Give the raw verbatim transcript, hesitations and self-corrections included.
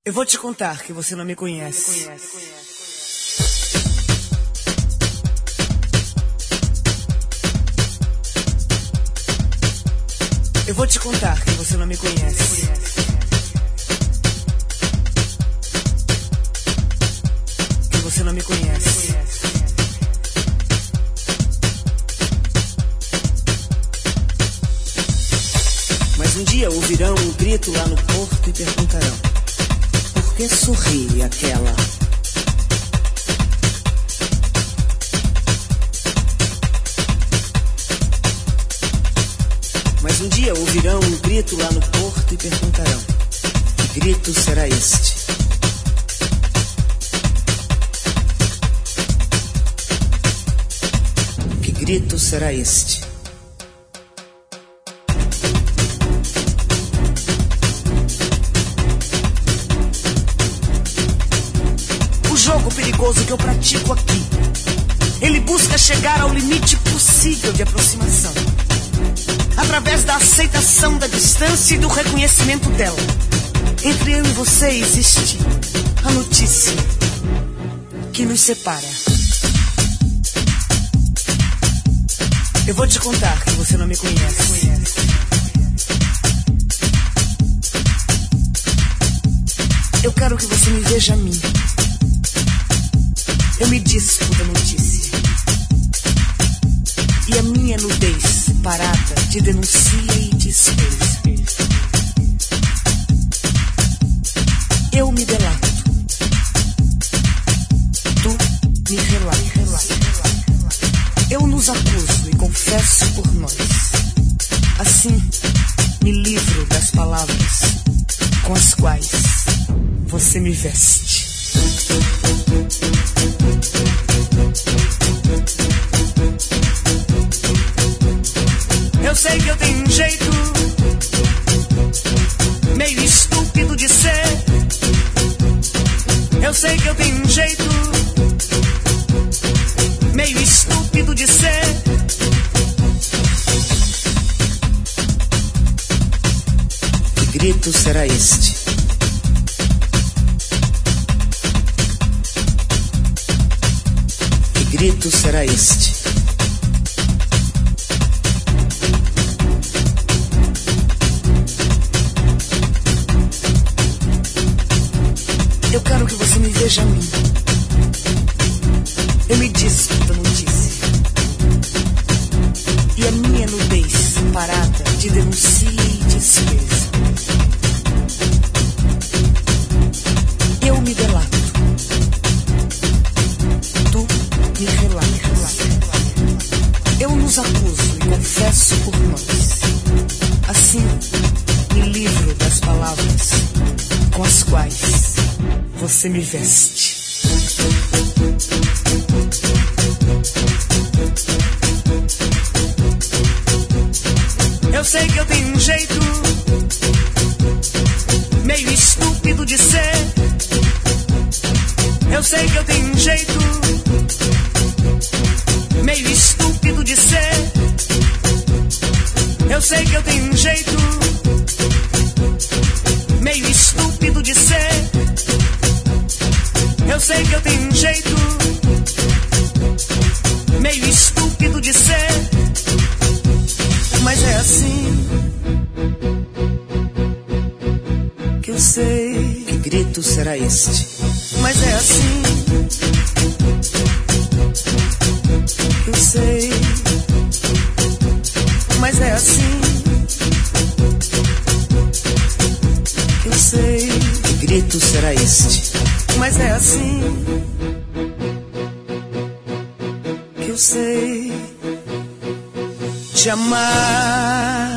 Eu vou te contar que você não me conhece. Eu vou te contar que você não me conhece. Que você não me conhece. Mas um dia ouvirão um grito lá no porto e perguntarão: por que sorri aquela? Mas um dia ouvirão um grito lá no porto e perguntarão: que grito será este? Que grito será este? O jogo perigoso que eu pratico aqui, ele busca chegar ao limite possível de aproximação, através da aceitação da distância e do reconhecimento dela. Entre eu e você existe a notícia que nos separa. Eu vou te contar que você não me conhece. Eu quero que você me veja a mim. Eu me dispo da notícia. E a minha nudez parada te denuncia e te espelha. Eu me delato. Tu me relatas. Eu nos acuso e confesso por nós. Assim, me livro das palavras com as quais você me veste. Eu sei que eu tenho um jeito meio estúpido de ser. Eu sei que eu tenho um jeito meio estúpido de ser. Que grito será este? Que grito será este? Eu quero que você me veja a mim. Eu me dispo da notícia. E a minha nudez parada te denuncia e te espelha. Eu me delato. Tu me relatas. Eu nos acuso e confesso por nós. Assim, me livro das palavras com as quais você me veste. Eu sei que eu tenho um jeito meio estúpido de ser. Eu sei que eu tenho um jeito meio estúpido de ser. Eu sei que eu tenho um jeito meio estúpido de ser. Eu sei que eu tenho um jeito meio estúpido de ser. Mas é assim que eu sei. Que grito será este? Mas é assim que eu sei. Mas é assim que eu sei. Que grito será este? Mas é assim que eu sei te amar.